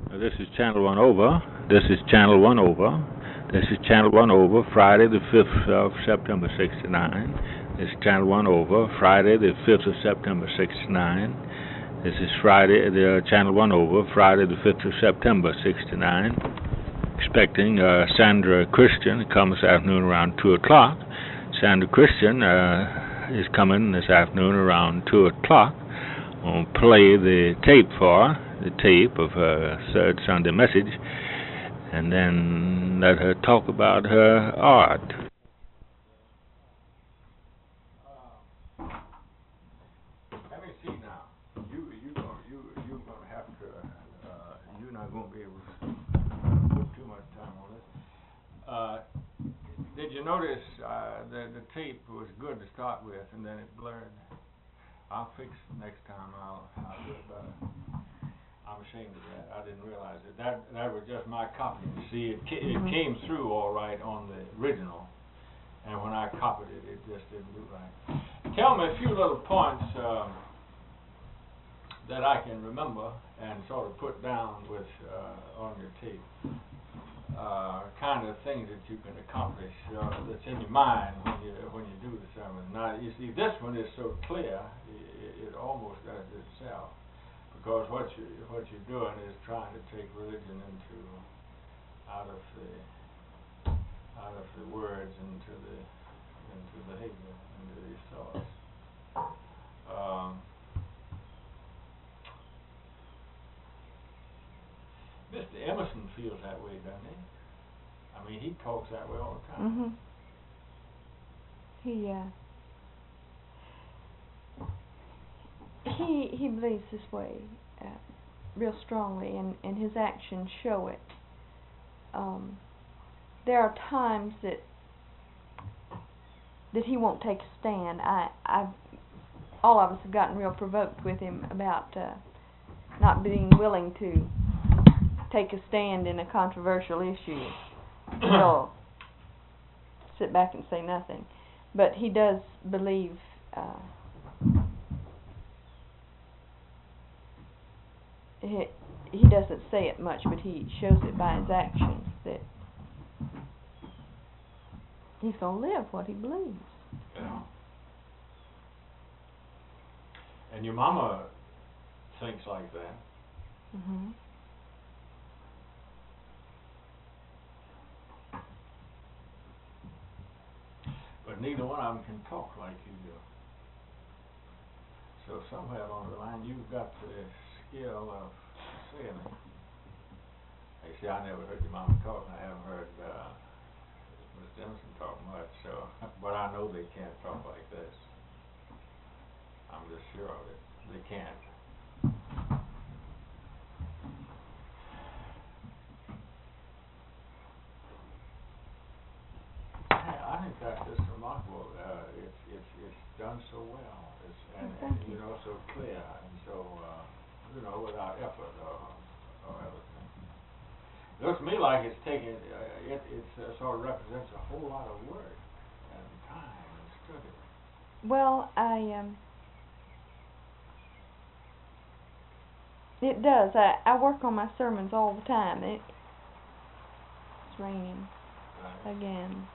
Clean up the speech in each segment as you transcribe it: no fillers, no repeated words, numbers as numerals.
This is Channel 1 Over. This is Channel 1 Over. This is Channel 1 Over, Friday the 5th of September 69. This is Channel 1 Over, Friday the 5th of September 69. This is Channel 1 Over, Friday the 5th of September 69. Expecting Sandra Christian to come this afternoon around 2 o'clock. Sandra Christian is coming this afternoon around 2 o'clock. I'll play the tape of her third Sunday message, and then let her talk about her art. Let me see now. You're gonna have to. You're not gonna be able to put too much time on this. Did you notice the tape was good to start with, and then it blurred? I'll fix it next time. I'll do it better. I'm ashamed of that. I didn't realize it. That was just my copy. You see, it came through all right on the original, and when I copied it, it just didn't do right. Tell me a few little points that I can remember and sort of put down with on your tape. Kind of things that you can accomplish that's in your mind when you do the sermon. Now, you see, this one is so clear, it almost does itself, because what you're doing is trying to take religion out of the words into the behavior, into these thoughts. Mr. Emerson feels that way, doesn't he? I mean, he talks that way all the time. Mm-hmm. He believes this way real strongly, and his actions show it. There are times that he won't take a stand. All of us have gotten real provoked with him about not being willing to take a stand in a controversial issue. He'll sit back and say nothing. But he does believe he doesn't say it much, but he shows it by his actions that he's going to live what he believes. Yeah. And your mama thinks like that. Mm-hmm. But neither one of them can talk like you do. So somewhere along the line, you've got the skill of saying it. You see, I never heard your mama talk, and I haven't heard Miss Denison talk much. So, but I know they can't talk like this. I'm just sure of it. They can't. I think that's just remarkable. It's done so well, and so clear, and so without effort or everything. It looks to me like it's taken. It sort of represents a whole lot of work and time and study. Well, it does. I work on my sermons all the time. It's raining again.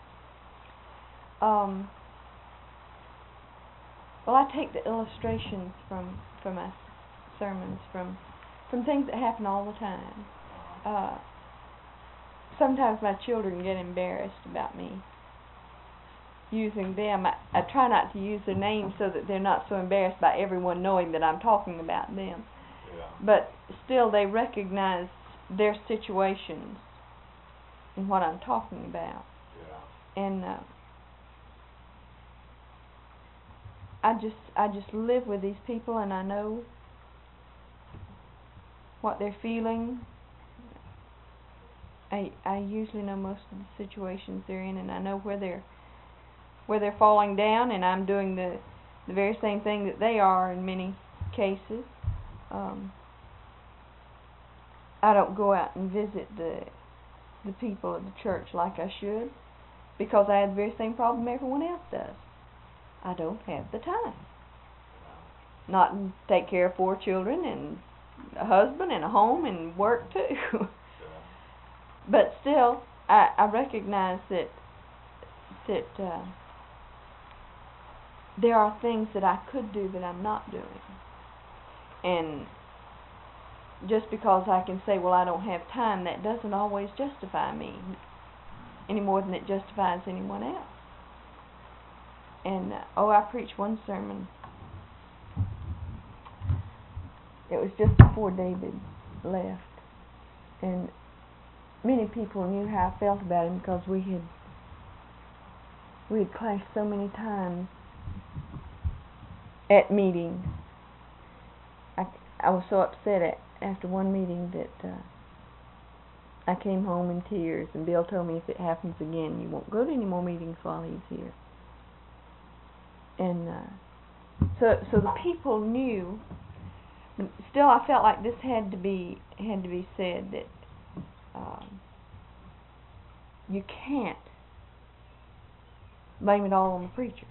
Well, I take the illustrations from my sermons from things that happen all the time. Sometimes my children get embarrassed about me using them. I try not to use their names so that they're not so embarrassed by everyone knowing that I'm talking about them. Yeah. But still, they recognize their situations and what I'm talking about. Yeah. And I just live with these people, and I know what they're feeling. I usually know most of the situations they're in, and I know where they're falling down, and I'm doing the very same thing that they are in many cases. I don't go out and visit the people of the church like I should, because I have the very same problem everyone else does. I don't have the time. Not take care of 4 children and a husband and a home and work too. But still, I recognize that there are things that I could do that I'm not doing. And just because I can say, well, I don't have time, that doesn't always justify me any more than it justifies anyone else. And, I preached one sermon. It was just before David left. And many people knew how I felt about him because we had clashed so many times at meetings. I was so upset after one meeting that I came home in tears, and Bill told me, if it happens again, you won't go to any more meetings while he's here. And so the people knew. But still, I felt like this had to be said, that you can't blame it all on the preacher.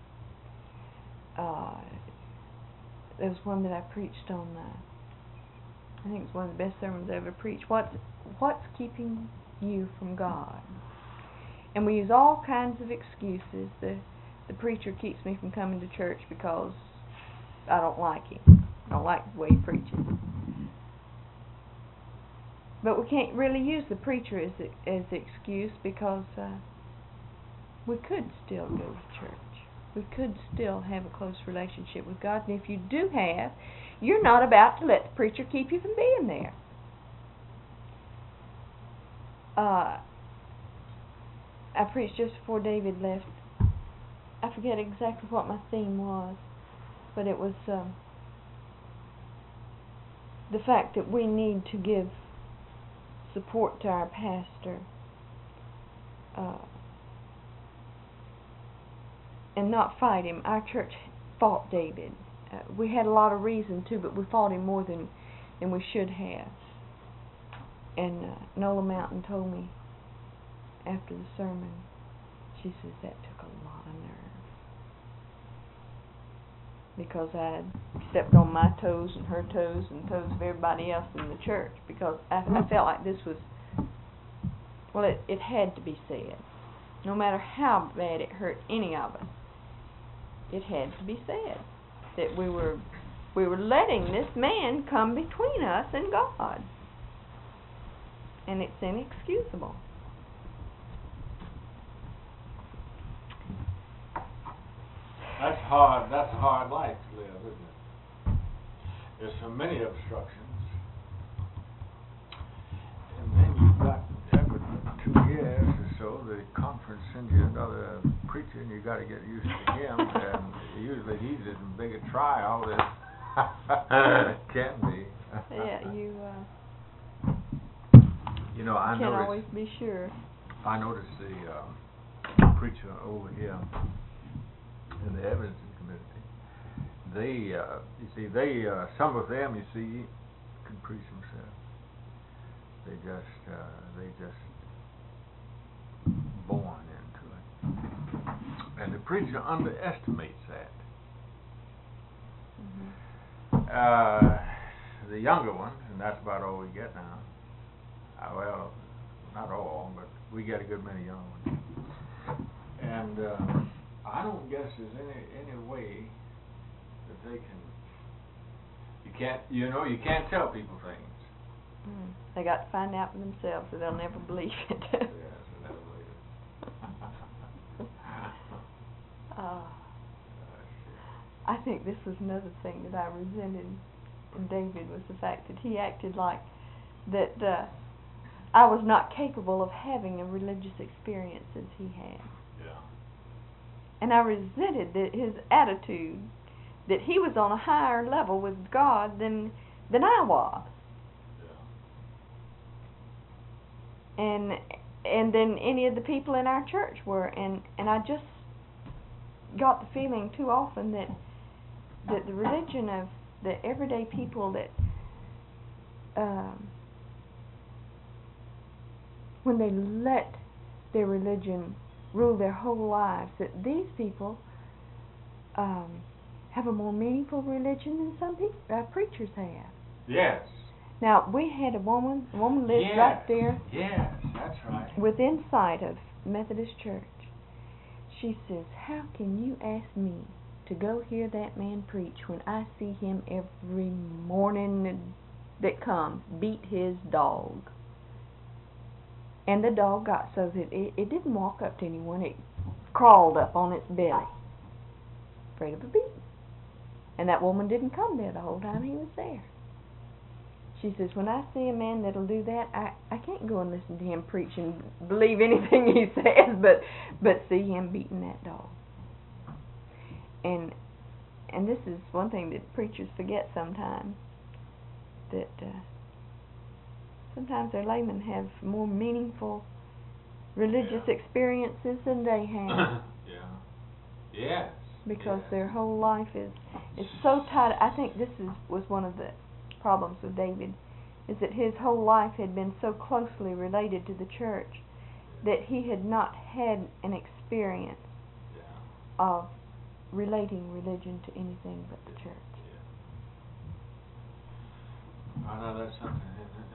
There was one that I preached on. I think it's one of the best sermons I ever preached. What's keeping you from God? And we use all kinds of excuses. The preacher keeps me from coming to church because I don't like him. I don't like the way he preaches. But we can't really use the preacher as the excuse, because we could still go to church. We could still have a close relationship with God. And if you do have, you're not about to let the preacher keep you from being there. I preached just before David left. I forget exactly what my theme was, but it was the fact that we need to give support to our pastor and not fight him. Our church fought David. We had a lot of reason to, but we fought him more than we should have. And Nola Mountain told me after the sermon, she says, that took a lot of nerve, because I had stepped on my toes and her toes and toes of everybody else in the church, because I felt like this was, well, it had to be said. No matter how bad it hurt any of us, it had to be said that we were letting this man come between us and God, and it's inexcusable. That's hard. That's a hard life to live, isn't it? There's so many obstructions, and then you've got every 2 years or so the conference sends you another preacher, and you got to get used to him. And usually he's as big a trial as it can be. Yeah, You know, I can't noticed. always be sure. I noticed the preacher over here in the Evanston community. They some of them, you see, can preach themselves. They just born into it, and the preacher underestimates that. Mm-hmm. The younger ones, and that's about all we get now. Well, not all, but we get a good many young ones. And I don't guess there's any way that they can. You can't tell people things. They got to find out for themselves, or they'll never believe it. Yes, they'll never believe it. I think this was another thing that I resented in David, was the fact that he acted like that I was not capable of having a religious experience as he had. Yeah. And I resented his attitude that he was on a higher level with God than I was. Yeah. And then any of the people in our church were, and I just got the feeling too often that the religion of the everyday people, that when they let their religion rule their whole lives, that these people have a more meaningful religion than some preachers have. Yes. Now, we had a woman lived Yes. right there Yes, that's right. within sight of Methodist Church. She says, how can you ask me to go hear that man preach when I see him every morning that comes beat his dog? And the dog got so that it didn't walk up to anyone. It crawled up on its belly, afraid of a beating. And that woman didn't come there the whole time he was there. She says, when I see a man that'll do that, I can't go and listen to him preach and believe anything he says, but see him beating that dog. And this is one thing that preachers forget sometimes, that sometimes their laymen have more meaningful religious experiences than they have. Yeah. Yes. Because yes. their whole life is so tied. I think this was one of the problems with David, is that his whole life had been so closely related to the church that he had not had an experience of relating religion to anything but the church. Yeah. I know that's something,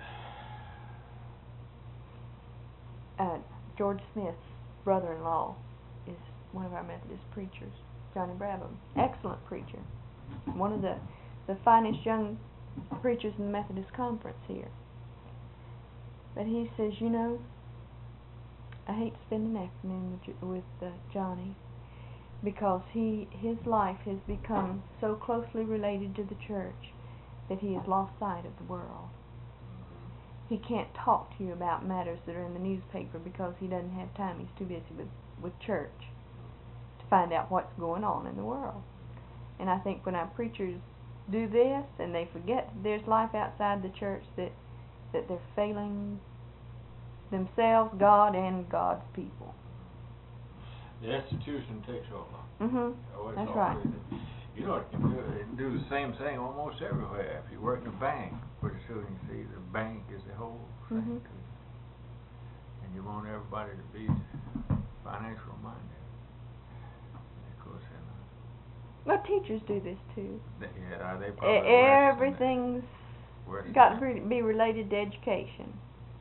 isn't it? George Smith's brother-in-law is one of our Methodist preachers, Johnny Brabham. Excellent preacher. One of the finest young preachers in the Methodist Conference here. But he says, you know, I hate to spend an afternoon with Johnny, because his life has become so closely related to the church that he has lost sight of the world. He can't talk to you about matters that are in the newspaper because he doesn't have time. He's too busy with church to find out what's going on in the world. And I think when our preachers do this and they forget there's life outside the church, that they're failing themselves, God, and God's people. The institution takes over. That's right. You know, it can do the same thing almost everywhere. If you work in a bank, pretty soon you see the bank is the whole thing to you. And you want everybody to be financial minded. Of course, well, teachers do this too. They probably everything's got to be related to education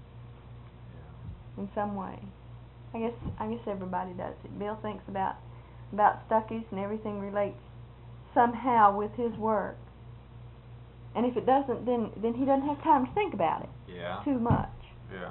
in some way. I guess everybody does it. Bill thinks about Stuckey's, and everything relates somehow with his work. And if it doesn't, then he doesn't have time to think about it too much. Yeah.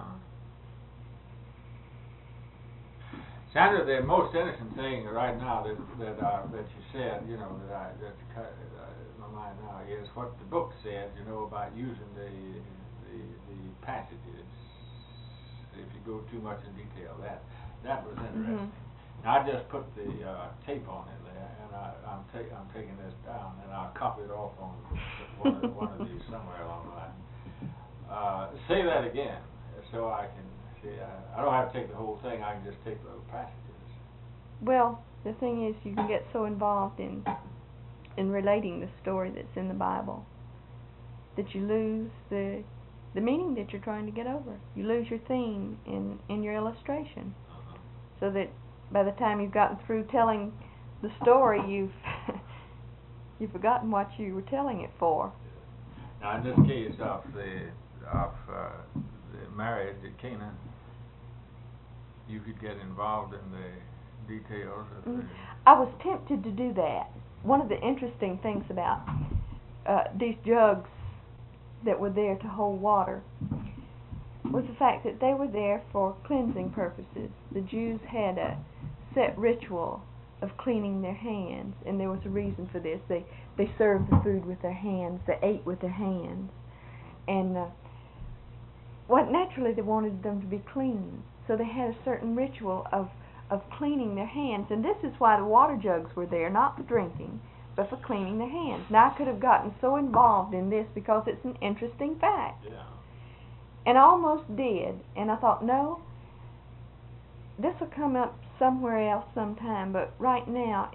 Sandra, the most innocent thing right now that you said, you know, that's in my mind now is what the book said, you know, about using the passages. If you go too much in detail, that was interesting. Now, I just put the tape on it there, and I'm taking this down, and I'll copy it off on one of these somewhere along the line. Say that again, so I can see. I don't have to take the whole thing. I can just take little passages. Well, the thing is, you can get so involved in relating the story that's in the Bible that you lose the meaning that you're trying to get over. You lose your theme in your illustration, so that by the time you've gotten through telling the story, you've forgotten what you were telling it for. Now, in this case of the marriage at Cana, you could get involved in the details of the... I was tempted to do that. One of the interesting things about these jugs that were there to hold water was the fact that they were there for cleansing purposes. The Jews had a set ritual of cleaning their hands, and there was a reason for this. They served the food with their hands, they ate with their hands, and naturally they wanted them to be clean, so they had a certain ritual of cleaning their hands. And this is why the water jugs were there, not for drinking, but for cleaning their hands. Now, I could have gotten so involved in this because it's an interesting fact. Yeah. And I almost did. And I thought, no, this will come up somewhere else sometime. But right now,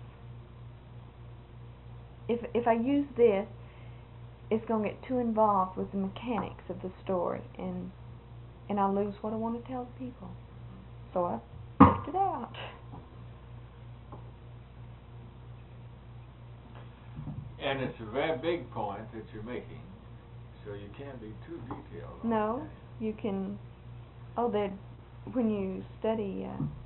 if I use this, it's going to get too involved with the mechanics of the story, and I'll lose what I want to tell the people. So I left it out. And it's a very big point that you're making, So you can't be too detailed. No, you can. When you study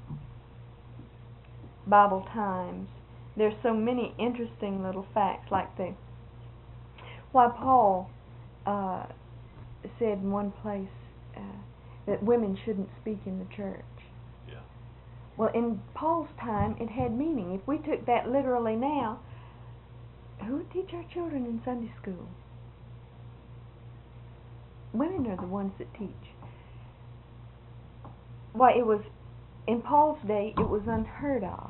Bible Times, there's so many interesting little facts, like why Paul said in one place that women shouldn't speak in the church. Yeah. Well, in Paul's time, it had meaning. If we took that literally now, who would teach our children in Sunday school? Women are the ones that teach. Why, it was, in Paul's day, it was unheard of.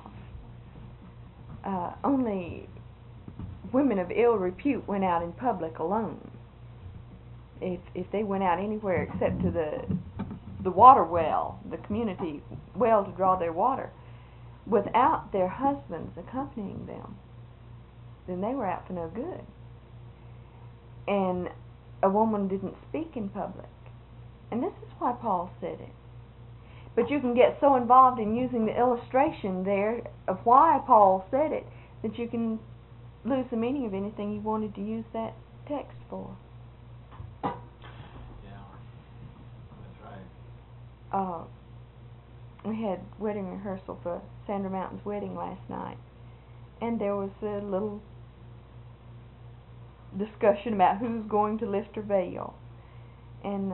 Only women of ill repute went out in public alone. If they went out anywhere except to the water well, the community well to draw their water, without their husbands accompanying them, then they were out for no good. And a woman didn't speak in public. And this is why Paul said it. But you can get so involved in using the illustration there of why Paul said it that you can lose the meaning of anything you wanted to use that text for. Yeah, that's right. We had wedding rehearsal for Sandra Mountain's wedding last night, and there was a little discussion about who's going to lift her veil. And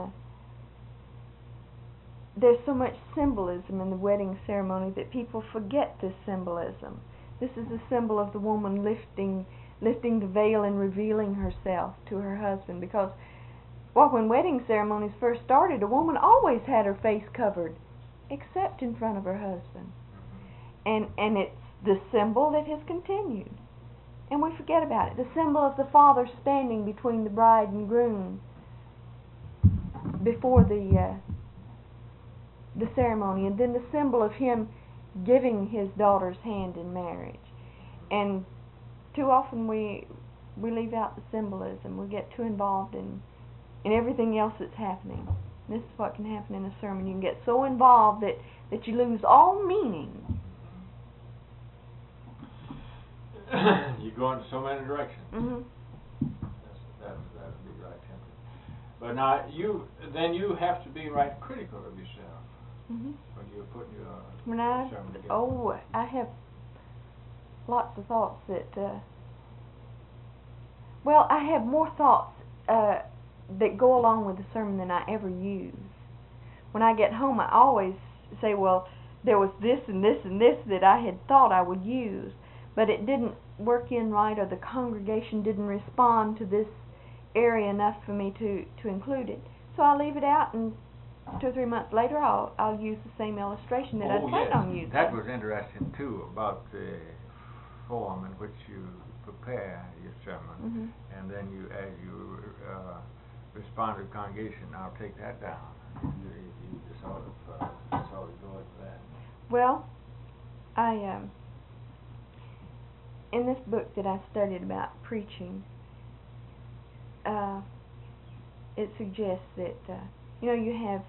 there's so much symbolism in the wedding ceremony that people forget this symbolism. This is a symbol of the woman lifting the veil and revealing herself to her husband, because when wedding ceremonies first started, a woman always had her face covered except in front of her husband. And it's the symbol that has continued. And we forget about it. The symbol of the father standing between the bride and groom before the ceremony, and then the symbol of him giving his daughter's hand in marriage. And too often we leave out the symbolism. We get too involved in everything else that's happening. This is what can happen in a sermon. You can get so involved that you lose all meaning. You go in so many directions. Mm-hmm. That would be right tempting. But now you have to be right critical of yourself. Mm-hmm. When you're putting your sermon together. I have lots of thoughts that I have more thoughts that go along with the sermon than I ever use. When I get home, I always say, well, there was this and this and this that I had thought I would use, but it didn't work in right, or the congregation didn't respond to this area enough for me to include it. So I'll leave it out, and 2 or 3 months later I'll use the same illustration that I planned on using. That was interesting too, about the form in which you prepare your sermon, Mm-hmm. and then as you respond to the congregation. I'll take that down. You sort of go into that. Well, I in this book that I studied about preaching, it suggests that you have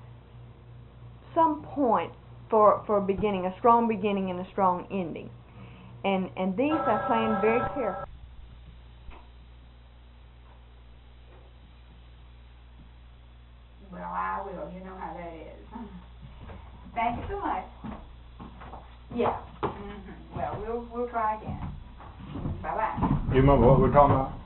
some point for a beginning, a strong beginning and a strong ending, and these I planned very carefully. Well, I will. You know how that is. Thank you so much. Yeah. Mm-hmm. Well, we'll try again. Bye-bye. You remember what we're talking about?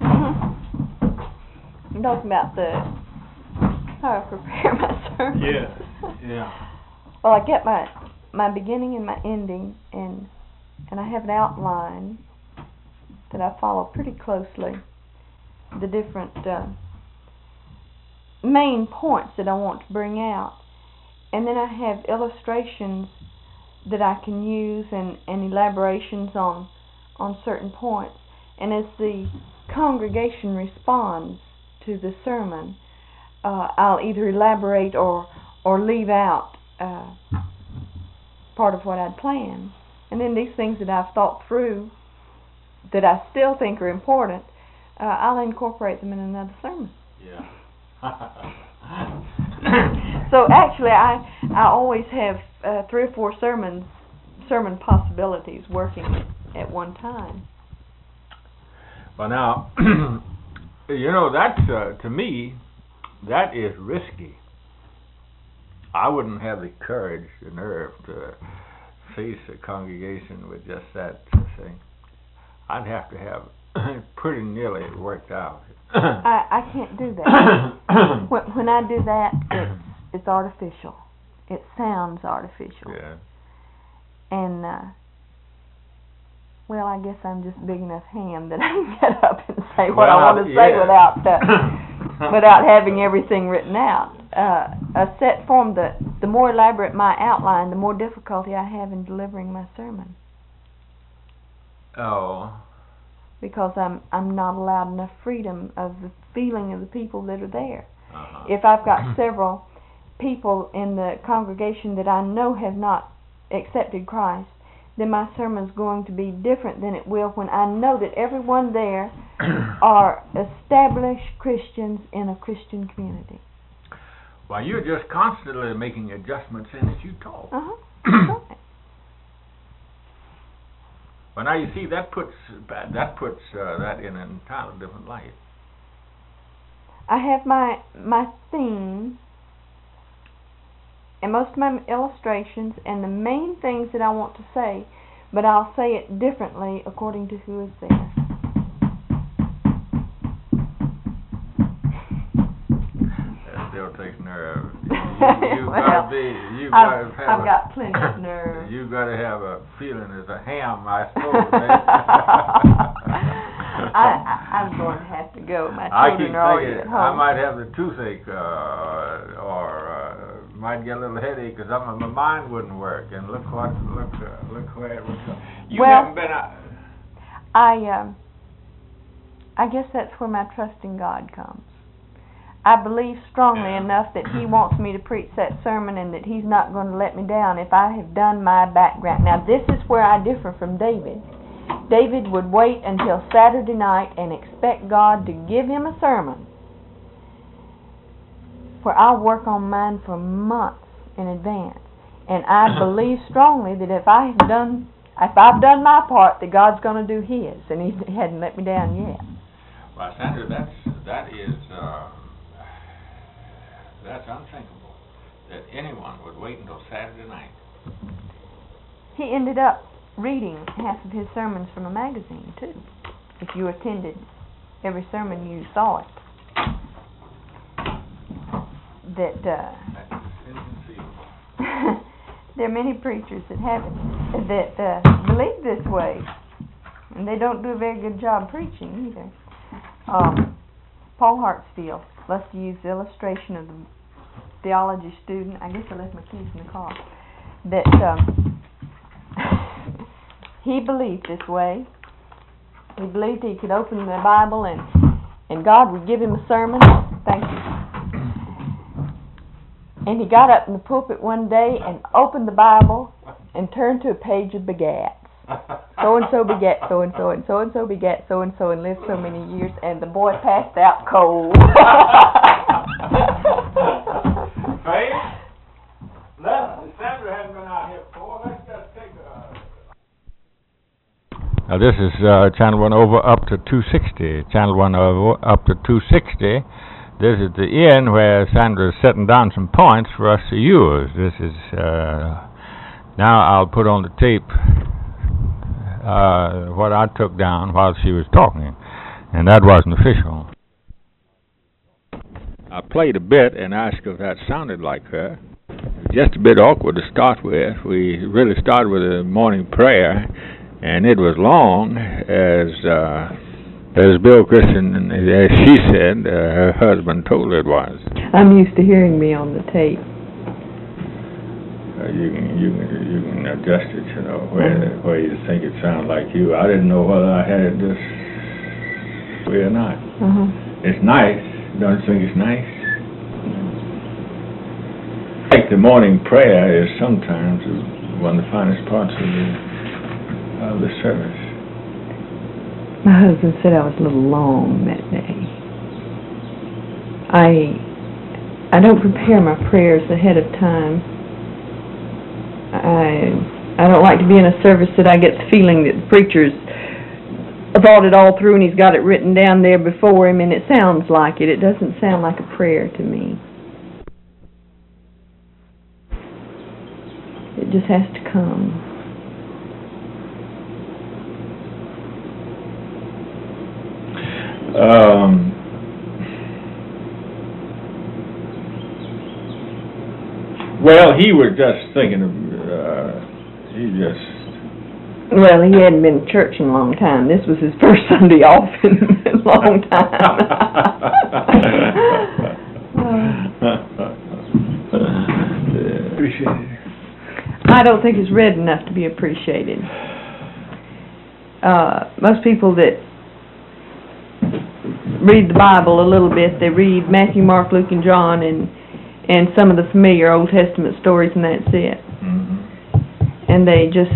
I'm talking about how I prepare my sermon. Yeah. Well, I get my beginning and my ending, and I have an outline that I follow pretty closely. The different main points that I want to bring out, and then I have illustrations that I can use and elaborations on certain points. And as the congregation responds to the sermon, I'll either elaborate or leave out part of what I'd planned. And then these things that I've thought through that I still think are important, I'll incorporate them in another sermon. Yeah. So actually, I always have 3 or 4 sermon possibilities working at one time. Well, now You know, that's, to me, that is risky. I wouldn't have the courage, the nerve to face a congregation with just that thing. I'd have to have pretty nearly worked out. I can't do that. When I do that, it's artificial. It sounds artificial. Yeah. And, well, I guess I'm just big enough ham that I can get up and say what I want to say without having everything written out. A set form, the more elaborate my outline, the more difficulty I have in delivering my sermon. Oh. Because I'm not allowed enough freedom of the feeling of the people that are there. Uh-huh. If I've got several people in the congregation that I know have not accepted Christ, then my sermon's going to be different than it will when I know that everyone there are established Christians in a Christian community. Well, you're just constantly making adjustments in as you talk. Uh-huh. Well, now you see, that puts that in an entirely different light. I have my theme and most of my illustrations and the main things that I want to say, but I'll say it differently according to who is there. That still takes nerve. I've got plenty of nerve. You've got to have a feeling as a ham, I suppose. I'm going to have to go. My children are already at home. I might have the toothache, or might get a little headache because my mind wouldn't work. And look where it was. You haven't been out. I guess that's where my trust in God comes. I believe strongly enough that He wants me to preach that sermon and that He's not going to let me down if I have done my background. Now, this is where I differ from David. David would wait until Saturday night and expect God to give him a sermon, where I'll work on mine for months in advance. And I believe strongly that if I've done my part, that God's going to do His, and He hadn't let me down yet. Well, Sandra, that's unthinkable that anyone would wait until Saturday night. He ended up reading half of his sermons from a magazine, too. If you attended every sermon, you saw it. That there are many preachers that believe this way, and they don't do a very good job preaching either. Paul Hartsfield loves to use the illustration of the theology student. I guess I left my keys in the car. That he believed this way. He believed he could open the Bible and God would give him a sermon. Thank you. And he got up in the pulpit one day and opened the Bible and turned to a page of begats. So-and-so begat so-and-so, and so-and-so begat so-and-so, and lived so many years, and the boy passed out cold. Faith? Sandra hasn't been out here before. Let's just take Now this is channel 1 over up to 260. Channel 1 over up to 260. This is the end where Sandra is setting down some points for us to use. This is now I'll put on the tape what I took down while she was talking, and that wasn't official. I played a bit and asked if that sounded like her. Just a bit awkward to start with. We really started with a morning prayer, and it was long, as Bill Christian, as she said, her husband told her it was. I'm used to hearing me on the tape. You can adjust it, you know, where you think it sounds like you. I didn't know whether I had it this way or not. It's nice. Don't you think it's nice? I think the morning prayer is sometimes one of the finest parts of the service. My husband said I was a little long that day. I don't prepare my prayers ahead of time. I don't like to be in a service that I get the feeling that the preacher's thought it all through and he's got it written down there before him, and it sounds like it. It doesn't sound like a prayer to me. It just has to come. Well, he was just thinking of, Well, he hadn't been to church in a long time. This was his first Sunday off in a long time. I don't think it's read enough to be appreciated. Most people that read the Bible a little bit, they read Matthew, Mark, Luke, and John, and some of the familiar Old Testament stories, and that's it. Mm-hmm. And they just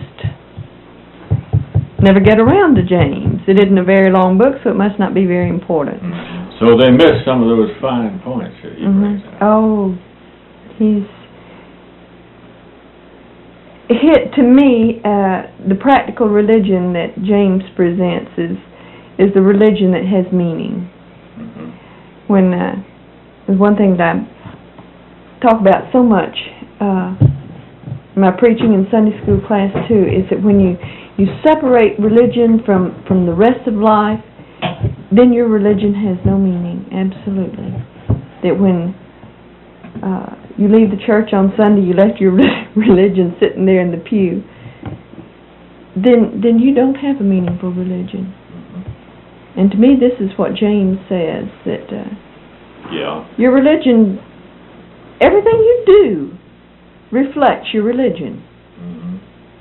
never get around to James. It isn't a very long book, so it must not be very important. Mm-hmm. So they missed some of those fine points that you raised out. Oh, to me, the practical religion that James presents is the religion that has meaning. Mm-hmm. When there's one thing that I talk about so much in my preaching in Sunday school class too, is that when you separate religion from the rest of life, then your religion has no meaning, absolutely. That when you leave the church on Sunday, you left your religion sitting there in the pew, then you don't have a meaningful religion. Mm-hmm. And to me, this is what James says, that your religion, everything you do reflects your religion. Mm-hmm.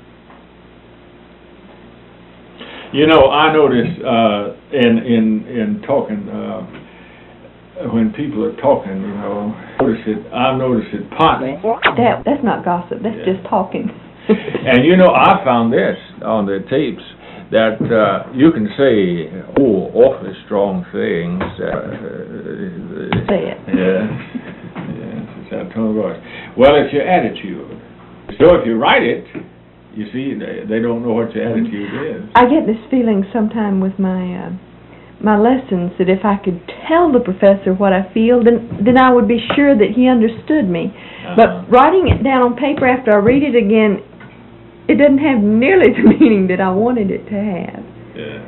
You know, I notice in talking, when people are talking, you know, I've noticed it partly. That's not gossip, that's just talking. And you know, I found this on the tapes, that you can say, awfully strong things. Say it. Yes, it's that tone of voice. Well, it's your attitude. So if you write it, you see, they don't know what your attitude is. I get this feeling sometime with my lessons, that if I could tell the professor what I feel, then I would be sure that he understood me. But writing it down on paper after I read it again, it doesn't have nearly the meaning that I wanted it to have. Yeah.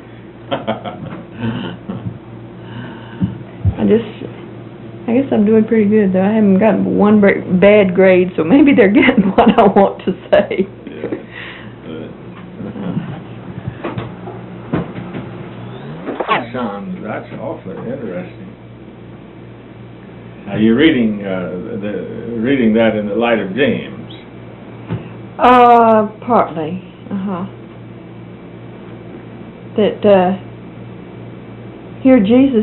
I guess I'm doing pretty good, though. I haven't gotten one bad grade, so maybe they're getting what I want to say. That's awfully interesting. Are you reading that in the light of James? Partly. That here Jesus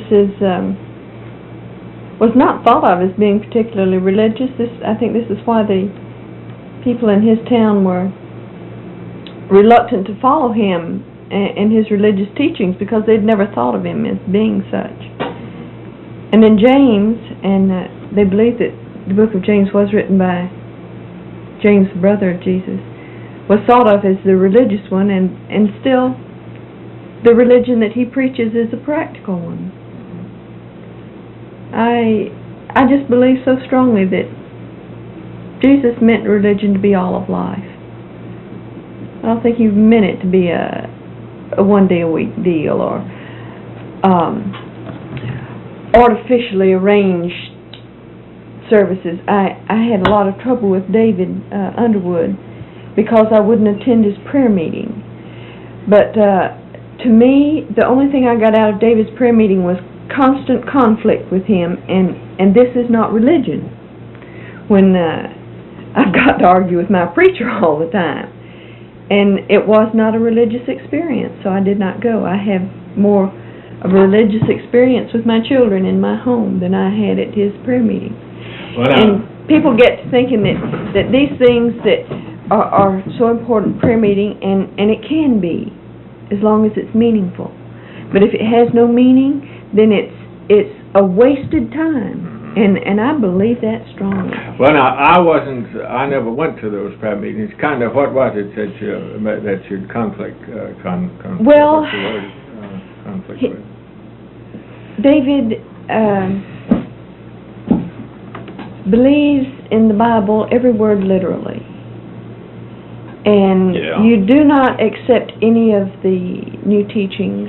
was not thought of as being particularly religious. I think this is why the people in his town were reluctant to follow him and his religious teachings, because they'd never thought of him as being such. And then James, and they believe that the book of James was written by James, the brother of Jesus, was thought of as the religious one, and still the religion that he preaches is a practical one. I just believe so strongly that Jesus meant religion to be all of life. I don't think he meant it to be a one-day-a-week deal, or artificially arranged services. I had a lot of trouble with David Underwood because I wouldn't attend his prayer meeting. But to me, the only thing I got out of David's prayer meeting was constant conflict with him, and this is not religion. When I got to argue with my preacher all the time. And it was not a religious experience, so I did not go. I have more of a religious experience with my children in my home than I had at his prayer meeting. Well, and people get to thinking that these things that are so important, prayer meeting, and it can be, as long as it's meaningful. But if it has no meaning, then it's a wasted time. And I believe that strongly. Well, now, I never went to those prayer meetings. Kind of, what was it that you'd conflict? Well, conflict He- with? David believes in the Bible every word literally. And Yeah. you do not accept any of the new teachings.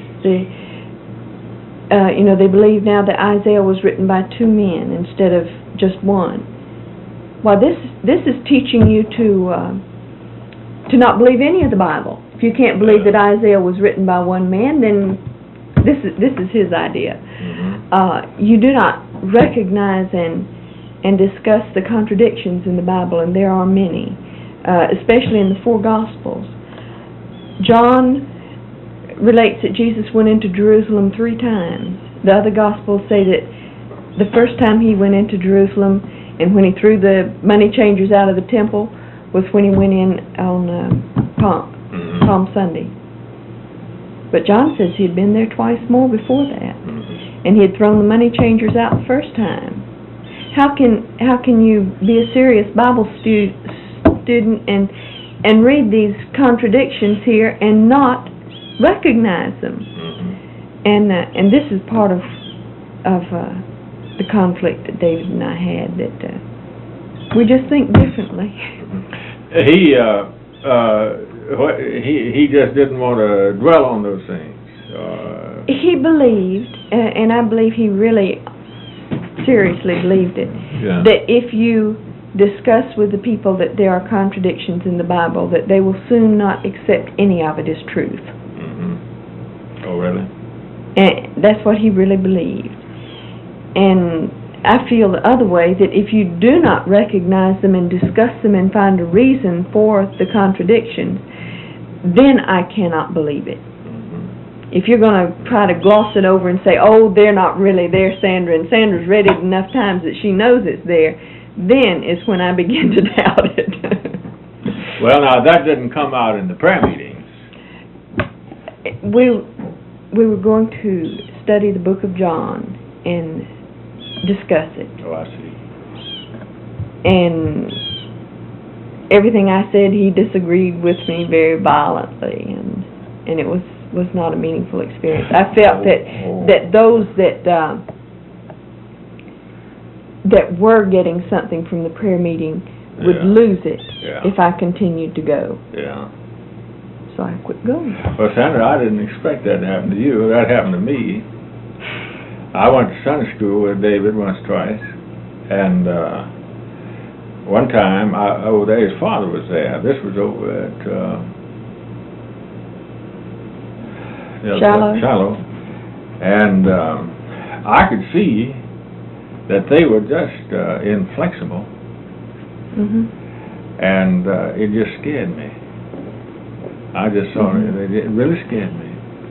They believe now that Isaiah was written by two men instead of just one. Well, this is teaching you to not believe any of the Bible. If you can't believe that Isaiah was written by one man, then this is his idea. Mm-hmm. You do not recognize and discuss the contradictions in the Bible, and there are many, especially in the four Gospels. John relates that Jesus went into Jerusalem 3 times. The other Gospels say that the first time he went into Jerusalem and when he threw the money changers out of the temple was when he went in on Palm Sunday. But John says he had been there twice more before that, and he had thrown the money changers out the first time. How can you be a serious Bible student and read these contradictions here and not recognize them? And this is part of the conflict that David and I had, that we just think differently. He just didn't want to dwell on those things. He believed, and I believe he really seriously believed it, that if you discuss with the people that there are contradictions in the Bible, that they will soon not accept any of it as truth. Oh, really? And that's what he really believed. And I feel the other way, that if you do not recognize them and discuss them and find a reason for the contradictions, then I cannot believe it. If you're going to try to gloss it over and say, oh, they're not really there, Sandra, and Sandra's read it enough times that she knows it's there, then is when I begin to doubt it. Well, now, that didn't come out in the prayer meetings. We were going to study the book of John and discuss it. Oh, I see. And everything I said, he disagreed with me very violently, and it was not a meaningful experience. I felt that those that were getting something from the prayer meeting would lose it if I continued to go. Yeah. So I quit going. Well, Sandra, I didn't expect that to happen to you. That happened to me. I went to Sunday school with David once, twice, and one time, his father was there. This was over at Shiloh, and I could see that they were just inflexible, and it just scared me. I just saw it really scared me.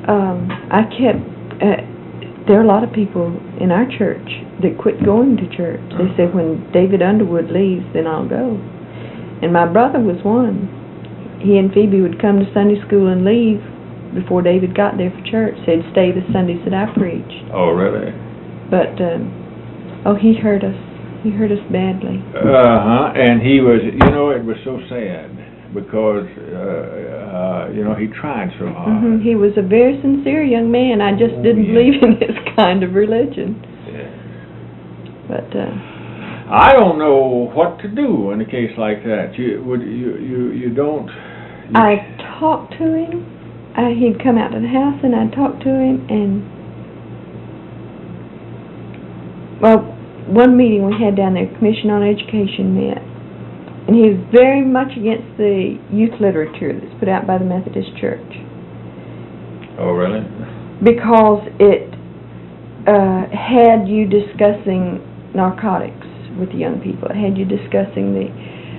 There are a lot of people in our church that quit going to church. They say, when David Underwood leaves, then I'll go. And my brother was one. He and Phoebe would come to Sunday school and leave before David got there for church. They'd stay the Sundays that I preached. Oh, really? But, he hurt us. He hurt us badly. And he was, it was so sad, because, he tried so hard. He was a very sincere young man. I just didn't believe in his kind of religion. Yeah. But, I don't know what to do in a case like that. You don't... I talked to him. He'd come out to the house, and I'd talk to him, and... Well, one meeting we had down there, Commission on Education met, and he was very much against the youth literature that's put out by the Methodist Church. Oh, really? Because it had you discussing narcotics with the young people. It had you discussing the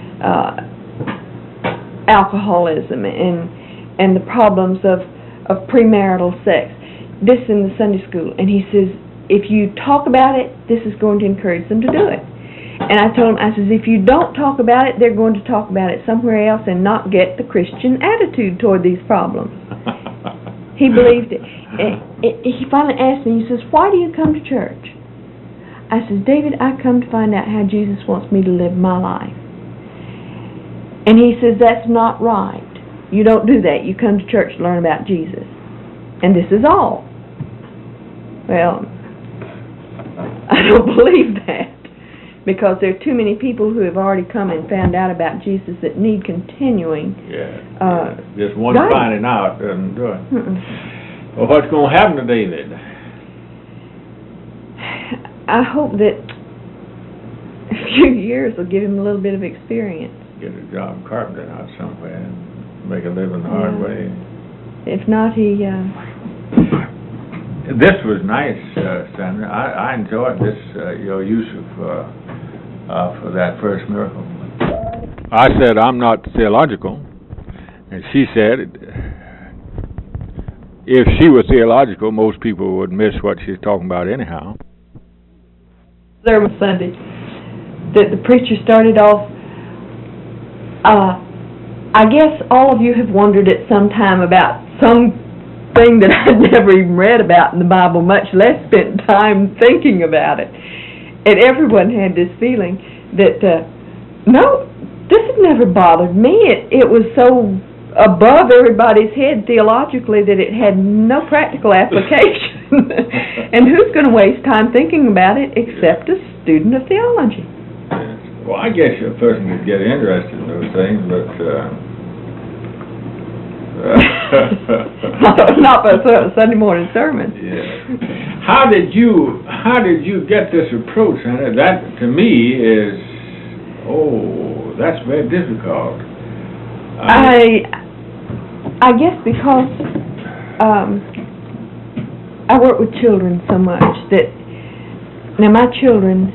alcoholism and the problems of premarital sex. This in the Sunday school. And he says, if you talk about it, this is going to encourage them to do it. And I told him, I says, if you don't talk about it, they're going to talk about it somewhere else and not get the Christian attitude toward these problems. He believed it. He finally asked me, he says, why do you come to church? I says, David, I come to find out how Jesus wants me to live my life. And he says, that's not right. You don't do that. You come to church to learn about Jesus. And this is all. Well, I don't believe that, because there are too many people who have already come and found out about Jesus that need continuing. Yeah. Just one right. finding out doesn't do it. Well, what's going to happen to David? I hope that a few years will give him a little bit of experience. Get a job carpentering out somewhere and make a living the hard way. If not, he... This was nice, Sandra. I enjoyed this, your use of for that first miracle. I said I'm not theological, and she said if she was theological, most people would miss what she's talking about anyhow. Sermon Sunday that the preacher started off, I guess all of you have wondered at some time about something that I'd never even read about in the Bible, much less spent time thinking about it. And everyone had this feeling that, no, this had never bothered me. It was so above everybody's head theologically that it had no practical application. And who's going to waste time thinking about it except a student of theology? Well, I guess a person could get interested in those things, but not by a Sunday morning sermon. Yeah. How did you get this approach? And that to me is, that's very difficult. I guess because I work with children so much that now my children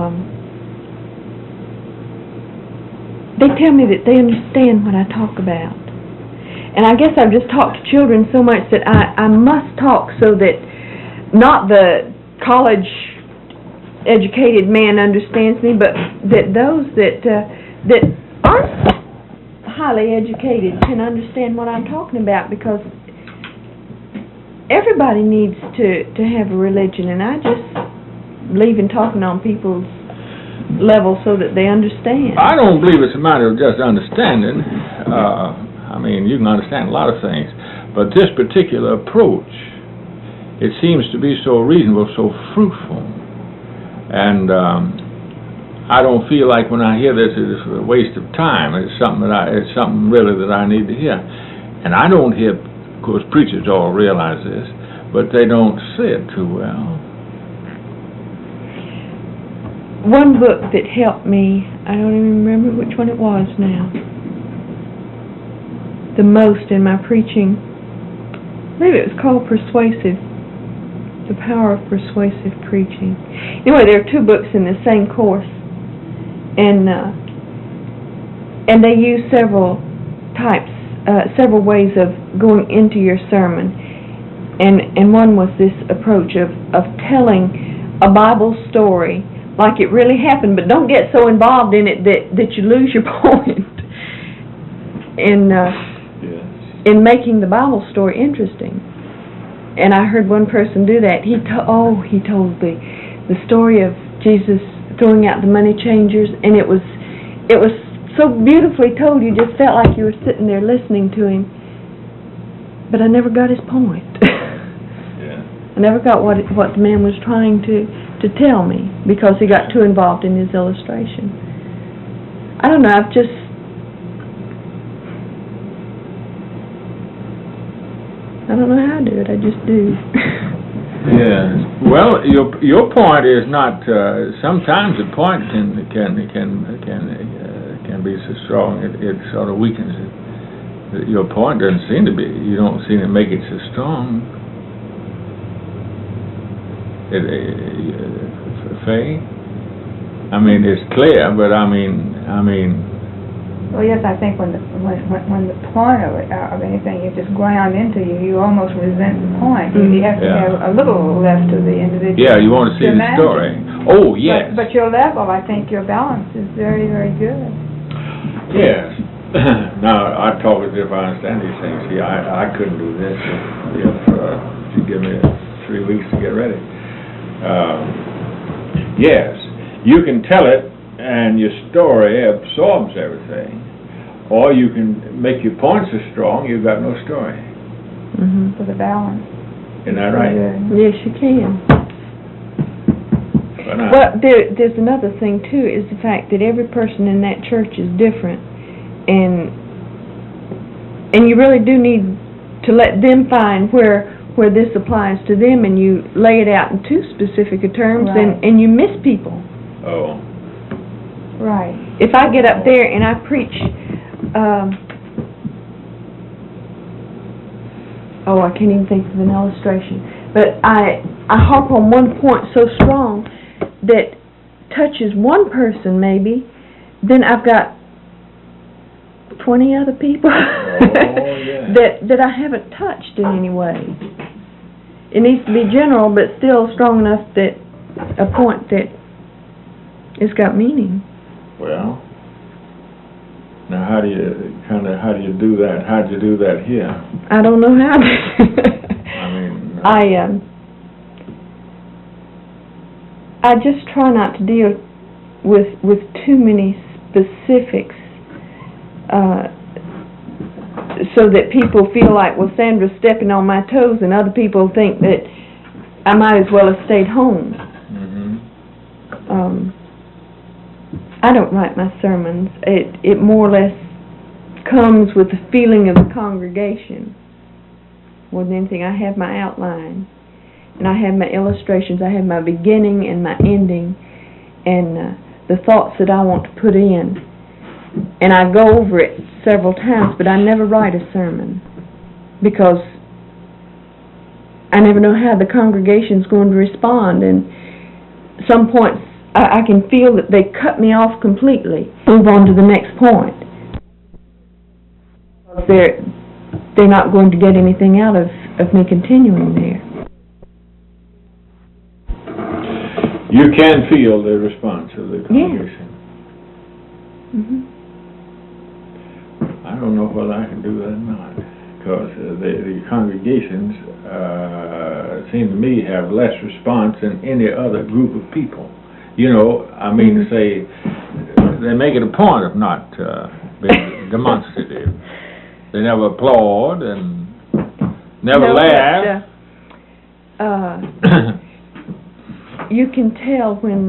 they tell me that they understand what I talk about. And I guess I've just talked to children so much that I must talk so that not the college-educated man understands me, but that those that aren't highly educated can understand what I'm talking about, because everybody needs to have a religion, and I just believe in talking on people's level so that they understand. I don't believe it's a matter of just understanding. I mean, you can understand a lot of things, but this particular approach, it seems to be so reasonable, so fruitful, and I don't feel like when I hear this it's a waste of time. It's something really that I need to hear, and I don't hear. Of course, preachers all realize this, but they don't say it too well. One book that helped me, I don't even remember which one it was now, the most in my preaching, maybe it was called Persuasive, The Power of Persuasive Preaching. Anyway, there are two books in the same course, and they use several ways of going into your sermon, and one was this approach of telling a Bible story like it really happened, but don't get so involved in it that you lose your point in making the Bible story interesting. And I heard one person do that. He told the story of Jesus throwing out the money changers, and it was so beautifully told. You just felt like you were sitting there listening to him. But I never got his point. I never got what the man was trying to tell me, because he got too involved in his illustration. I don't know, I don't know how to do it, I just do. Yeah. Well, your point is not, sometimes the point can be so strong it sort of weakens it. Your point doesn't seem to be, you don't seem to make it so strong. Faye? I mean, it's clear, but I mean. Well, yes, I think when the point of anything is just ground into you, you almost resent the point. You have to have a little left to the individual. Yeah, you want to see the story. Oh, yes. But your level, I think your balance is very, very good. Yes. Now, I talk as if I understand these things. See, I couldn't do this if you give me 3 weeks to get ready. Yes, you can tell it and your story absorbs everything, or you can make your points so strong you've got no story. For the balance. Isn't that right? Yes, you can. Well, there's another thing too, is the fact that every person in that church is different, and you really do need to let them find where this applies to them, and you lay it out in too specific a terms, Right. and you miss people. Oh. Right. If I get up there and I preach, I can't even think of an illustration, but I harp on one point so strong that touches one person maybe, then I've got 20 other people that I haven't touched in any way. It needs to be general, but still strong enough that a point that it's got meaning. Well, now how do you do that? How'd you do that here? I don't know how. I just try not to deal with too many specifics, so that people feel like, well, Sandra's stepping on my toes, and other people think that I might as well have stayed home. Mm-hmm. I don't write my sermons. It more or less comes with the feeling of the congregation more than anything. I have my outline, and I have my illustrations. I have my beginning and my ending, and the thoughts that I want to put in. And I go over it several times, but I never write a sermon, because I never know how the congregation's going to respond, and some points I can feel that they cut me off completely. Move on to the next point. They're not going to get anything out of me continuing there. You can feel the response of the congregation. Yeah. Mm-hmm. I don't know whether I can do that or not, because the congregations seem to me have less response than any other group of people. You know, I mean to say, they make it a point of not being demonstrative. They never applaud and never laugh. You can tell when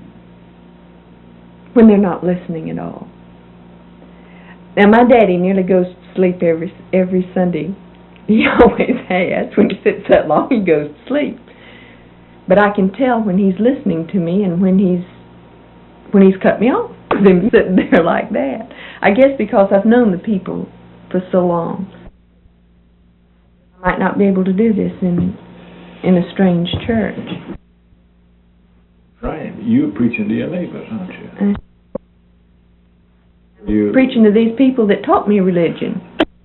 they're not listening at all. Now, my daddy nearly goes to sleep every Sunday. He always has. When he sits that long, he goes to sleep. But I can tell when he's listening to me and when he's cut me off, them sitting there like that. I guess because I've known the people for so long. I might not be able to do this in a strange church. Right. You're preaching to your neighbors, aren't you? You're preaching to these people that taught me religion.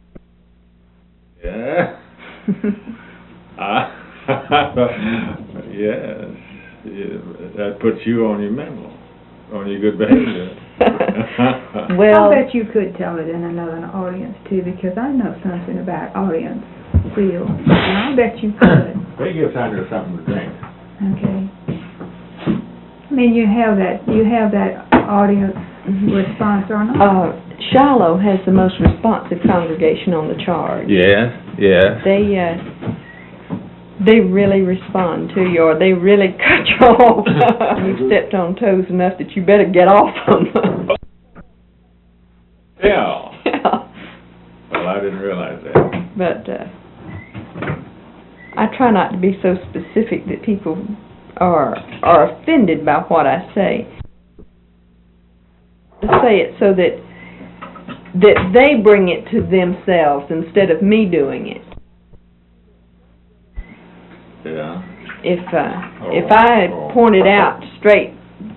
Yeah. Yes. That puts you on your mental, on your good behavior. Well, I bet you could tell it in another audience too, because I know something about audience feel, and I bet you could. They give Sandra something to drink. Okay. I mean, you have that audience response or not? Shiloh has the most responsive congregation on the charge. Yes. Yes. They really respond to you, or they really cut you off. You've stepped on toes enough that you better get off them. Yeah. Well, I didn't realize that. But I try not to be so specific that people are offended by what I say. To say it so that they bring it to themselves instead of me doing it. Yeah. If I pointed out straight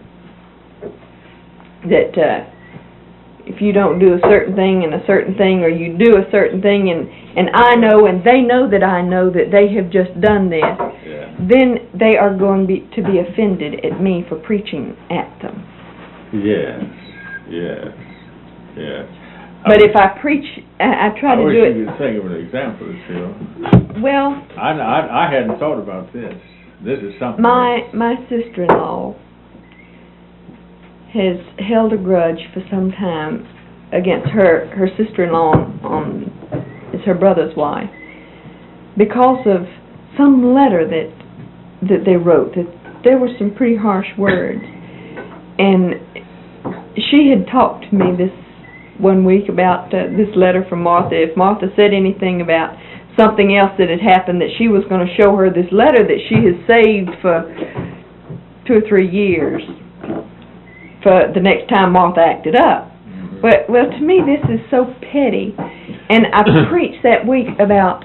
that if you don't do a certain thing and a certain thing, or you do a certain thing and I know and they know that I know that they have just done this, then they are going to be offended at me for preaching at them. Yes. But if I preach, I try to do it. I wish you could think of an example, Phil. Well, I hadn't thought about this. This is something. My sister-in-law has held a grudge for some time against her sister-in-law is her brother's wife, because of some letter that they wrote, that there were some pretty harsh words. And she had talked to me this one week about this letter from Martha. If Martha said anything about something else that had happened, that she was going to show her this letter that she has saved for 2 or 3 years for the next time Martha acted up. Well, to me this is so petty, and I preached that week about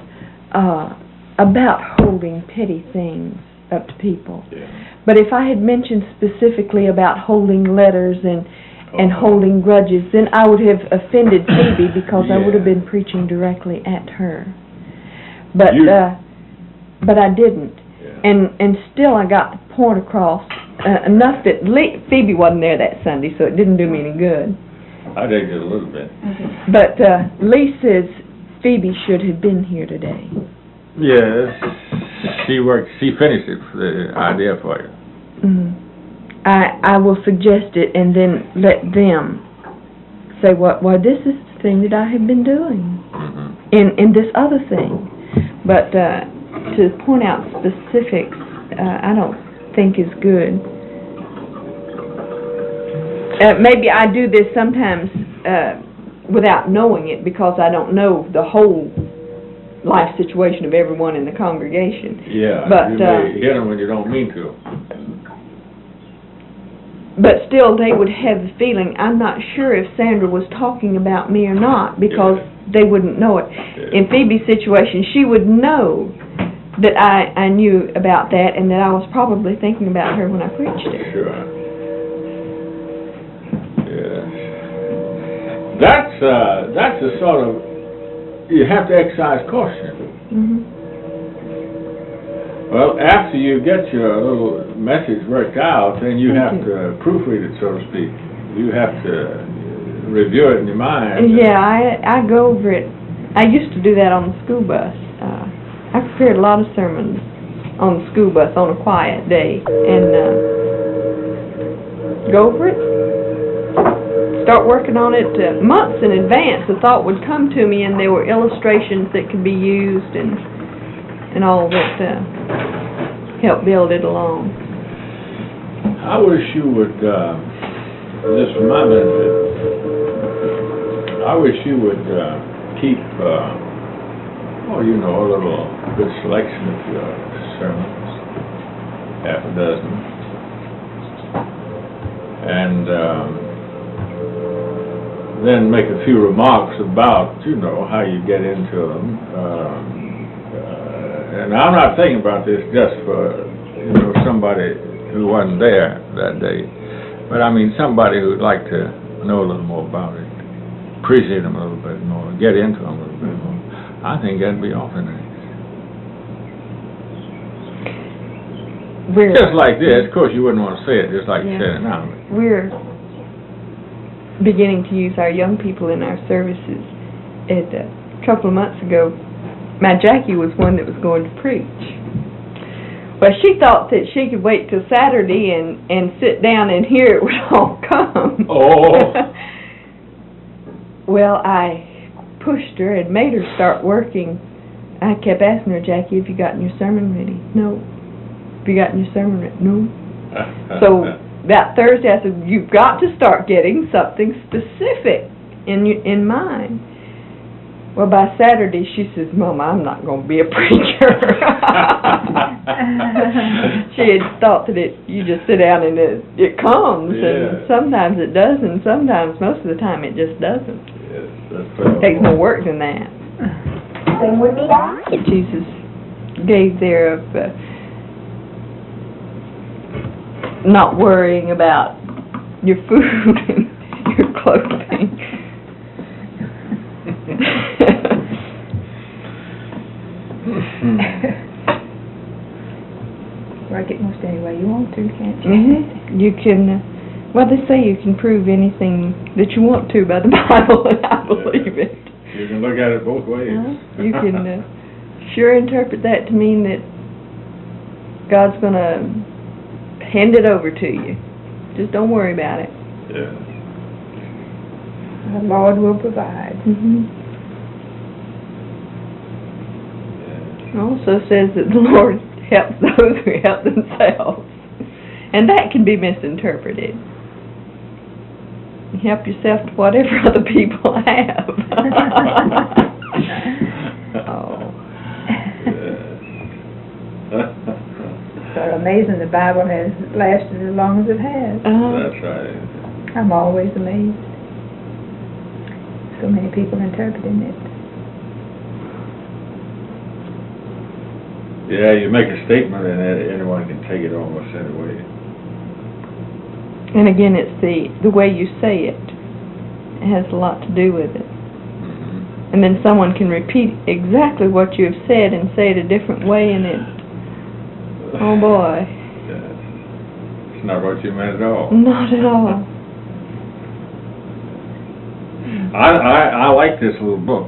holding petty things up to people. Yeah. But if I had mentioned specifically about holding letters and holding grudges, then I would have offended Phoebe, because I would have been preaching directly at her. But I didn't, and still I got the point across enough that Phoebe wasn't there that Sunday, so it didn't do me any good. I did it a little bit. But Lee says Phoebe should have been here today. Yes, she finished it, the idea for you. Mm-hmm. I will suggest it and then let them say, well, this is the thing that I have been doing, in this other thing. But to point out specifics, I don't think is good. Maybe I do this sometimes without knowing it, because I don't know the whole life situation of everyone in the congregation. Yeah, but you may hit them when you don't mean to. But still, they would have the feeling, I'm not sure if Sandra was talking about me or not, because they wouldn't know it. In Phoebe's situation, she would know that I knew about that, and that I was probably thinking about her when I preached it. Sure. Yes. That's a sort of, you have to exercise caution. Mm-hmm. Well, after you get your little message worked out, then you have to proofread it, so to speak. You have to review it in your mind. Yeah, I go over it. I used to do that on the school bus. I prepared a lot of sermons on the school bus on a quiet day, and go over it, start working on it months in advance. The thought would come to me, and there were illustrations that could be used, and all that help build it along. I wish you would, just for my benefit, I wish you would keep, a little good selection of your sermons, half a dozen, and then make a few remarks about, how you get into them. And I'm not thinking about this just for, somebody who wasn't there that day, but I mean somebody who'd like to know a little more about it, appreciate them a little bit more, get into them a little bit more. I think that'd be awfully nice. Just like this, of course you wouldn't want to say it just like you said it now. We're beginning to use our young people in our services. A couple of months ago, my Jackie was one that was going to preach. Well, she thought that she could wait till Saturday and sit down and hear it would all come. Oh. Well, I pushed her and made her start working. I kept asking her, Jackie, have you gotten your sermon ready? No. Have you gotten your sermon ready? No. So that Thursday I said, you've got to start getting something specific in mind. Well, by Saturday, she says, Mama, I'm not going to be a preacher. She had thought that you just sit down and it comes, and sometimes it does, and sometimes, most of the time, it just doesn't. Yes, that's it takes more work than that. Same with me. Jesus gave there of not worrying about your food and your clothing. Work it most any way you want to, can't you? Mm-hmm. You can, they say you can prove anything that you want to by the Bible, and I believe it. You can look at it both ways. You can sure interpret that to mean that God's going to hand it over to you. Just don't worry about it. Yeah. The Lord will provide. Mm-hmm. It also says that the Lord helps those who help themselves. And that can be misinterpreted. Help yourself to whatever other people have. Oh. So amazing the Bible has lasted as long as it has. That's right. I'm always amazed. So many people interpreting it. Yeah, you make a statement and anyone can take it almost any way. And again, it's the way you say it. It has a lot to do with it. Mm-hmm. And then someone can repeat exactly what you have said and say it a different way, and it, oh boy. Yeah. It's not what you meant at all. Not at all. I like this little book.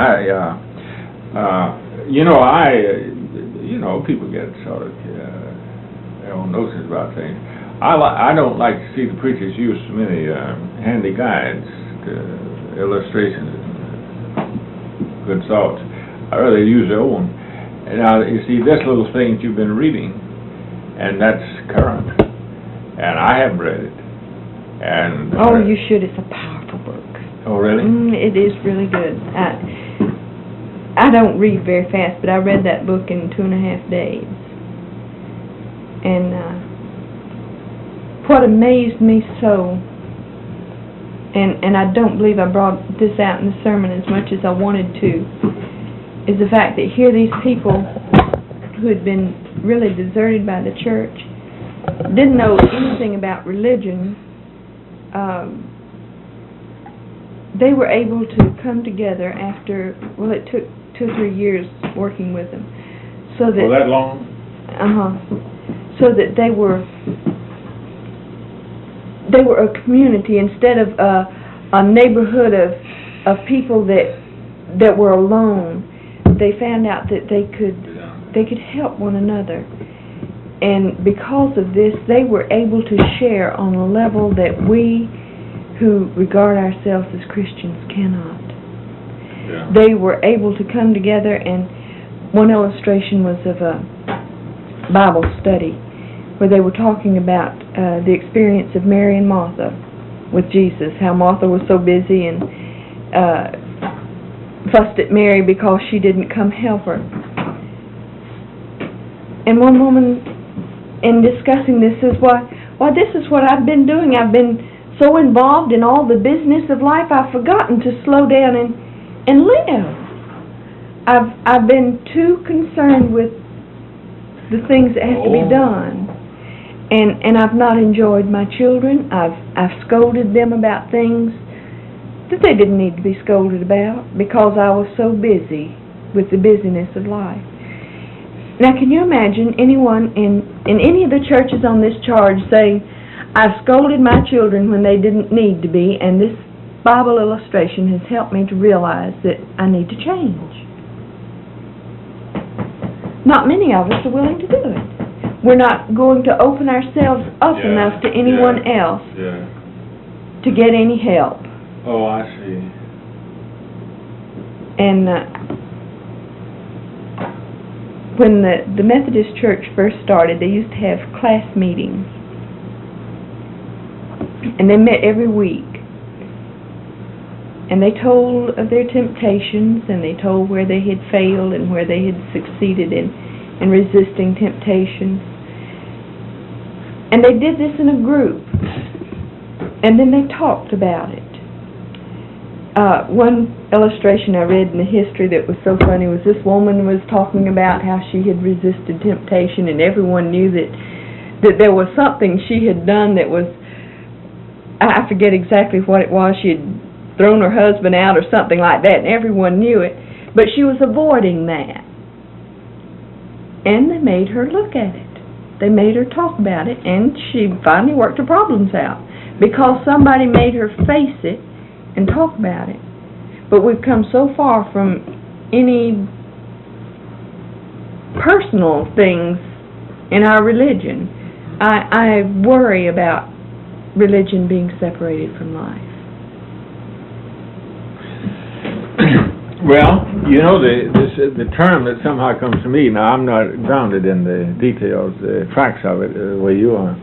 People get sort of their own notions about things. I don't like to see the preachers use so many handy guides, illustrations, and good thoughts. I rather use their own. And now you see this little thing that you've been reading, and that's current, and I haven't read it. And oh, you should. It's a powerful book. Oh, really? It is really good. I don't read very fast, but I read that book in 2.5 days. And what amazed me so, and I don't believe I brought this out in the sermon as much as I wanted to, is the fact that here these people who had been really deserted by the church, didn't know anything about religion, they were able to come together after, well, it took 2 or 3 years working with them. So that, that long? So that they were a community instead of a neighborhood of people that were alone. They found out that they could help one another. And because of this, they were able to share on a level that we who regard ourselves as Christians cannot. Yeah. They were able to come together, and one illustration was of a Bible study where they were talking about the experience of Mary and Martha with Jesus, how Martha was so busy and fussed at Mary because she didn't come help her. And one woman, in discussing this, says, why, this is what I've been doing. I've been so involved in all the business of life, I've forgotten to slow down and live. I've been too concerned with the things that have to be done, and I've not enjoyed my children. I've scolded them about things that they didn't need to be scolded about because I was so busy with the busyness of life. Now, can you imagine anyone in any of the churches on this charge saying, I've scolded my children when they didn't need to be, and this Bible illustration has helped me to realize that I need to change? Not many of us are willing to do it. We're not going to open ourselves up enough to anyone else to get any help. Oh, I see. And when the Methodist Church first started, they used to have class meetings. And they met every week. And they told of their temptations, and they told where they had failed and where they had succeeded in resisting temptations. And they did this in a group. And then they talked about it. One illustration I read in the history that was so funny was this woman was talking about how she had resisted temptation, and everyone knew that there was something she had done that was, I forget exactly what it was. She had thrown her husband out or something like that, and everyone knew it. But she was avoiding that. And they made her look at it. They made her talk about it, and she finally worked her problems out because somebody made her face it and talk about it. But we've come so far from any personal things in our religion. I worry about religion being separated from life. Well, you know, the term that somehow comes to me, now I'm not grounded in the details, the facts of it, the way you are,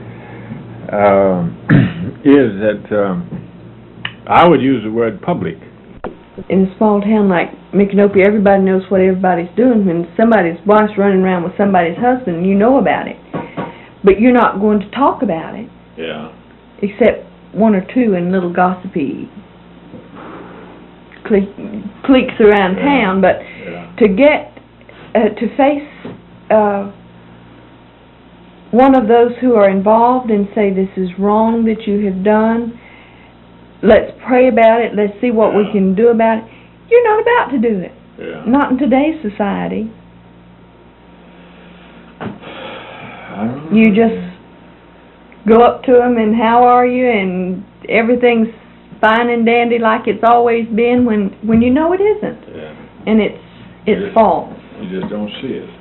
is that I would use the word public. In a small town like Micanopy, everybody knows what everybody's doing. When somebody's wife's running around with somebody's husband, you know about it. But you're not going to talk about it. Yeah. Except one or two in little gossipy cliques around town. But to get, to face one of those who are involved and say this is wrong that you have done, let's pray about it, let's see what we can do about it. You're not about to do it. Yeah. Not in today's society. You just go up to them and how are you, and everything's fine and dandy like it's always been when you know it isn't. Yeah. And it's false. You just don't see it.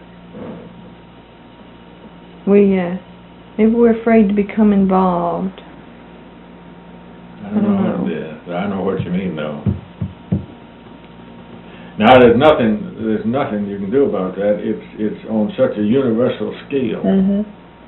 Maybe we're afraid to become involved. I don't know. Yeah, I know what you mean, though. Now, there's nothing you can do about that. It's on such a universal scale. Mm-hmm.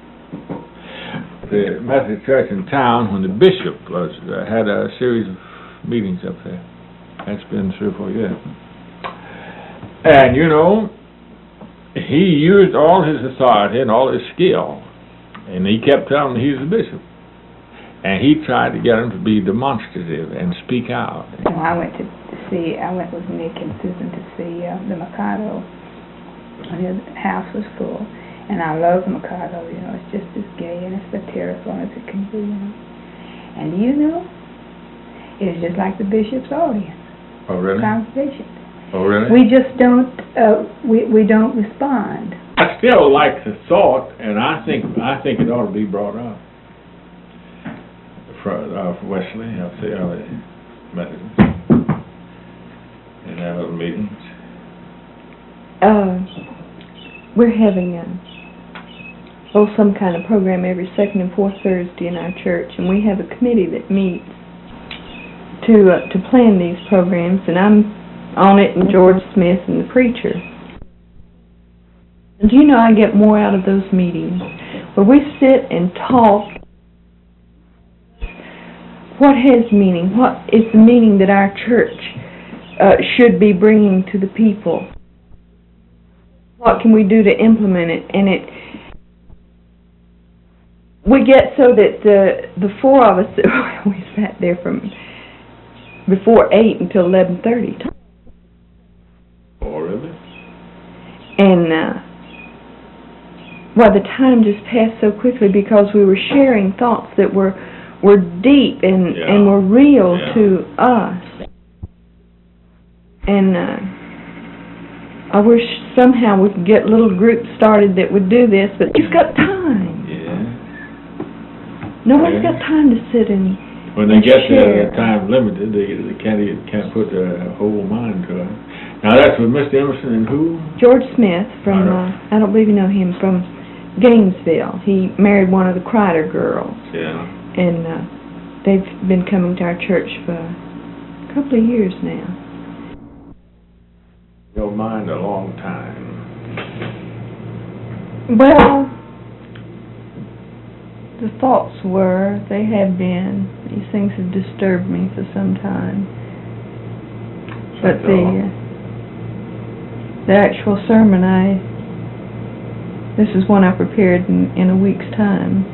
The Methodist Church in town, when the bishop had a series of meetings up there. That's been 3 or 4 years. And, you know, he used all his authority and all his skill, and he kept telling him he's the bishop. And he tried to get him to be demonstrative and speak out. So I went with Nick and Susan to see the Mikado. His house was full. And I love the Mikado, you know, it's just as gay and as satirical as it can be, you know. And you know, it's just like the bishop's audience. Oh, really? Congregation. Oh, really? We just don't, we don't respond. I still like the thought, and I think it ought to be brought up. For Wesley, I'll say, Methodist, and have little meetings. We're having some kind of program every second and fourth Thursday in our church, and we have a committee that meets to plan these programs, and I'm on it, and George Smith and the preacher. And do you know, I get more out of those meetings where we sit and talk. What has meaning? What is the meaning that our church should be bringing to the people? What can we do to implement it? And we get so that the four of us, we sat there from before 8 until 11:30. Oh, really? And the time just passed so quickly because we were sharing thoughts that were deep and were real to us. And I wish somehow we could get little groups started that would do this, but you've got time. Yeah. Nobody's got time to sit and when they get time limited, they can't put their whole mind to it. Now that's with Mr. Emerson and who? George Smith from, I don't believe you know him, from Gainesville. He married one of the Crider girls. Yeah. And they've been coming to our church for a couple of years now. Your mind a long time. Well, the thoughts they have been. These things have disturbed me for some time. But the actual sermon, this is one I prepared in a week's time.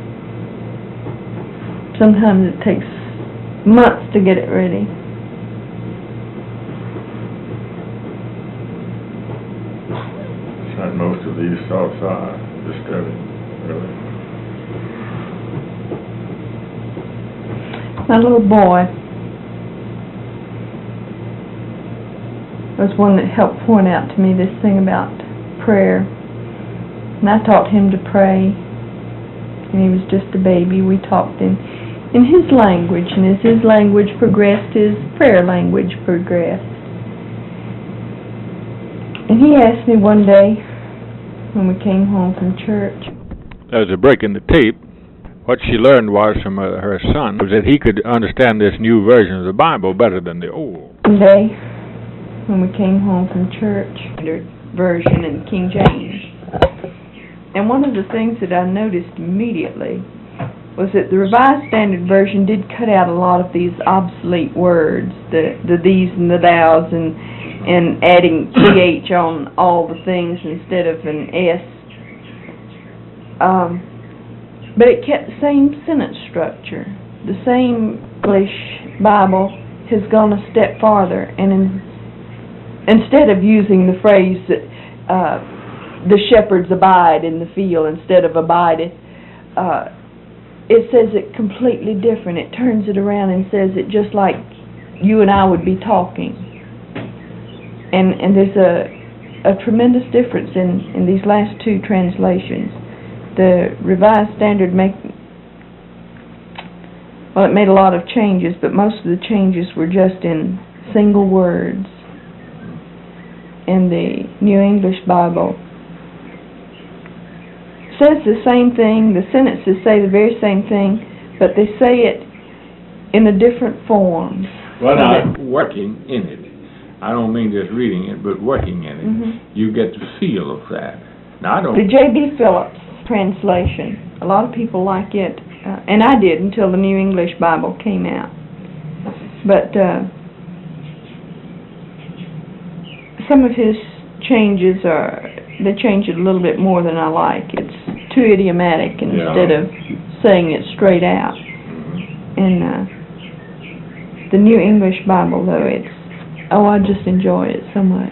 Sometimes it takes months to get it ready. And most of these thoughts are disturbing, really. My little boy was one that helped point out to me this thing about prayer. And I taught him to pray. And he was just a baby. We talked in his language, and as his language progressed, his prayer language progressed. And he asked me one day, when we came home from church. There was a break in the tape. What she learned was from her son was that he could understand this new version of the Bible better than the old. One day, when we came home from church, version and King James. And one of the things that I noticed immediately was that the Revised Standard Version did cut out a lot of these obsolete words, the these and the thous, and adding th on all the things instead of an s. But it kept the same sentence structure. The same English Bible has gone a step farther, and instead of using the phrase that the shepherds abide in the field instead of abideth, it says it completely different. It turns it around and says it just like you and I would be talking. And there's a tremendous difference in these last two translations. The Revised Standard it made a lot of changes, but most of the changes were just in single words. In the New English Bible says the same thing, the sentences say the very same thing, but they say it in a different form. Well, now, working in it, I don't mean just reading it, but working in it, you get the feel of that. Now, I don't... The J.B. Phillips translation, a lot of people like it, and I did until the New English Bible came out. But some of his changes they change it a little bit more than I like. It's too idiomatic instead of saying it straight out. And the New English Bible, though, I just enjoy it so much.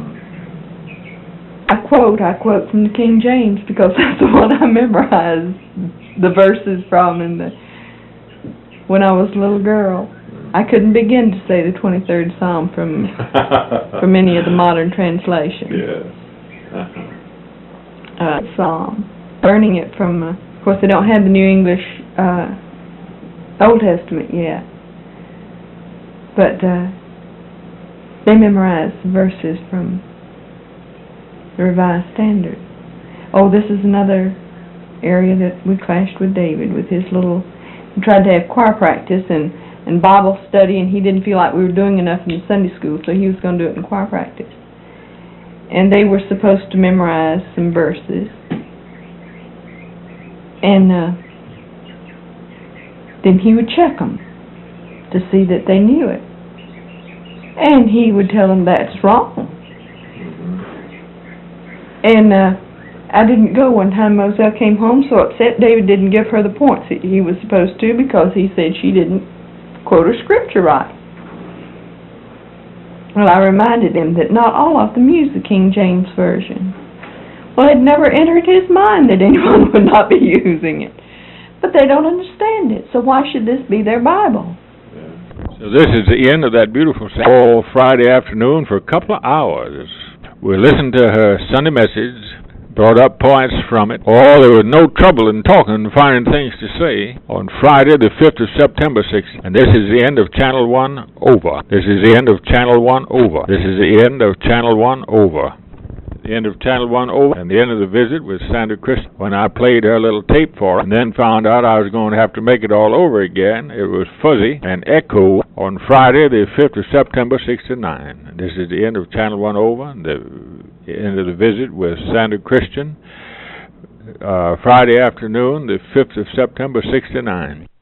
I quote from the King James because that's the one I memorized the verses from when I was a little girl. I couldn't begin to say the 23rd Psalm from any of the modern translations. Yes. Psalm. Learning it from, of course, they don't have the New English Old Testament yet, but they memorize the verses from the Revised Standard. Oh, this is another area that we clashed with David with his he tried to have choir practice and Bible study, and he didn't feel like we were doing enough in Sunday school, so he was going to do it in choir practice. And they were supposed to memorize some verses. And then he would check them to see that they knew it. And he would tell them that's wrong. And I didn't go one time. Moselle came home so upset David didn't give her the points he was supposed to because he said she didn't quote a scripture right. Well, I reminded him that not all of them use the King James Version. Well, it never entered his mind that anyone would not be using it. But they don't understand it, so why should this be their Bible? So this is the end of that beautiful Friday afternoon for a couple of hours. We listened to her Sunday message, brought up points from it. Oh, there was no trouble in talking and finding things to say on Friday, the 5th of September, 6th. And this is the end of Channel 1 over. This is the end of Channel 1 over. This is the end of Channel 1 over. The end of Channel 1 over, and the end of the visit with Sandra Christian when I played her little tape for her, and then found out I was going to have to make it all over again. It was fuzzy and echo on Friday, the 5th of September, 69. This is the end of Channel 1 over, and the end of the visit with Sandra Christian, Friday afternoon, the 5th of September, 69.